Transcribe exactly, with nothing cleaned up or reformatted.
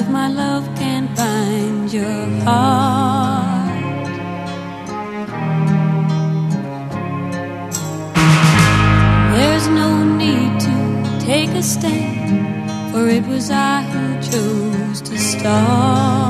if my love can't bind your heart. There's no need to take a stand, for it was I who chose to start.